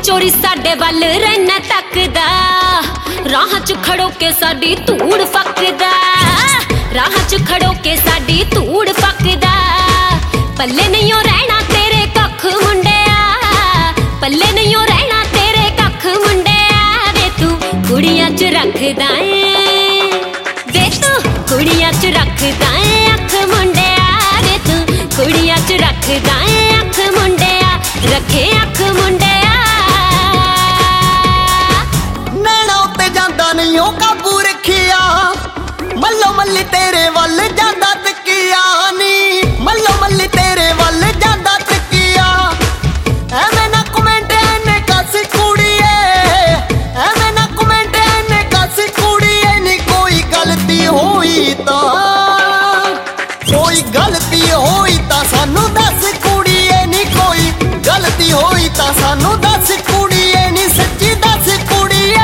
चोरी साडे वल रहना तकदा, राह च खड़ो के साडी धूड़ फकदा, राह च खड़ो के साडी धूड़ फकदा। पल्ले नहीं हो रहना तेरे कख मुंडिया, पल्ले नहीं हो रहना तेरे कख मुंडिया। वे तू कुड़ियां च रखदा ऐ, वे तू कुड़ियां च रखदा ऐ अख मुंडिया। वे तू कुड़ियां च रखदा ऐ अख मुंडिया, रखे अख मुंडिया। नैना उत्ते जांदा नहीं हो काबू रखिया, मल्लो मल्ली तेरे वल जांदा तकिया नी, मल्लो मल्ली तेरे वल जांदा तकिया। एवें ना कमेंट इन्ने कस कुड़िए, एवें ना कमेंट इन्ने कस कुड़िए। नी कोई गलती होई तां सानू दस कुड़िए, नी कोई गलती होई तां सानू दस कुड़िए, नी सच्ची दस कुड़िए।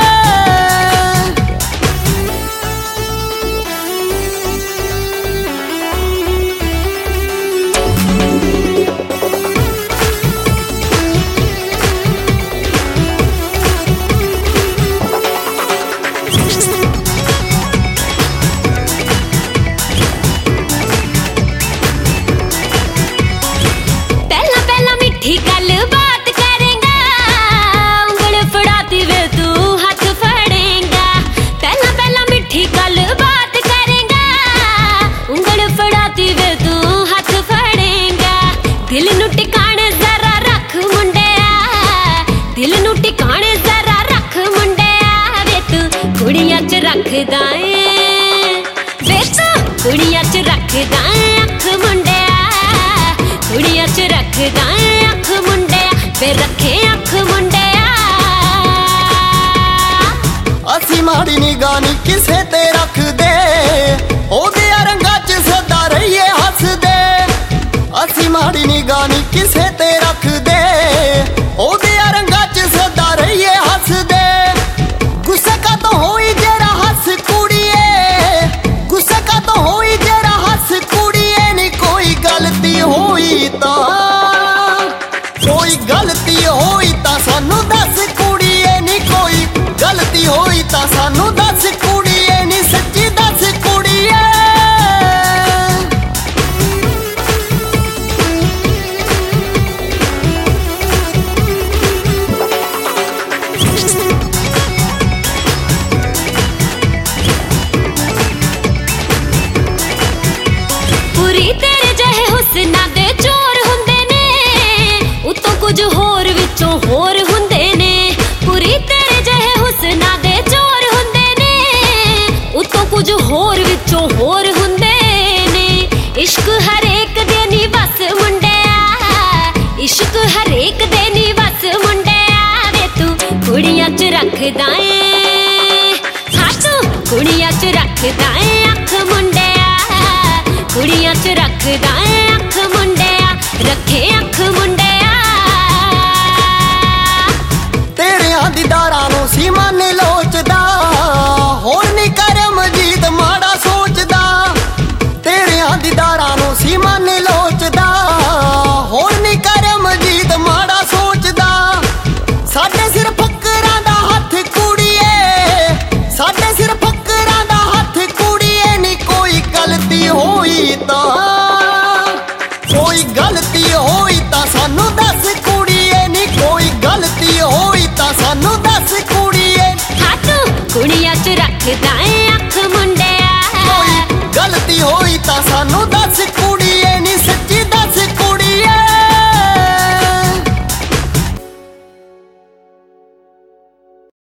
गल बात करेगा, उंगल फड़ाती वे तू हाथ फड़ेगा। पहला पहला मिठी गल बात करेगा, उंगल फड़ाती वे तू हाथ फड़ेगा। दिल नू टिकाने जरा रख मुंडिया, दिल नू टिकाने जरा रख मुंडिया। वे तू कुड़ियां च रखदा ऐ, वे तू कुड़ियां च रखदा ऐ अख मुंडिया, कुड़ियां च रखदा ऐ अख मुंडिया। वे रखे अख मुंडिया। असी माड़ी निगाह नी किसे ते रख दे, ओदे रंगा च सदा रहिए हस दे। असी माड़ी निगाह नी किसे ते रख दे, ओदे रंगा च सदा रहिए हस दे। गुस्सा का तो होई जेरा हस कुड़िए, गुस्सा का तो होई जेरा हस कुड़िए। नी कोई गलती होई तां, कोई गलती होई तां सानू दस कुड़िए। नी कोई गलती होई तां सानू दस कुड़िए, नी सच्ची दस कुड़िए। पूरी तेरे जहे हुस्ना दे चोर हुंदे ने, उतों कुछ होर विचों होर हुंदे ने। पूरी तेरे जहे हुस्ना दे चोर हुंदे ने, उतों कुछ होर विचों होर हुंदे ने। इश्क हरेक दे नी बस मुंडिया, इश्क हरेक दे नी बस मुंडिया। वे तू कुड़ियां च रखदा ऐ, हाँ तू कुड़ियां च रखदा ऐ अख मुंडिया, कुड़ियां च रखदा ऐ अख मुंडिया, रखे अख मुंडिया। तेरियां दीदारां नूं सी मन लोचदा, होर नी कर मजीद माड़ा सोचदा। तेरियां दीदारां नूं सी मन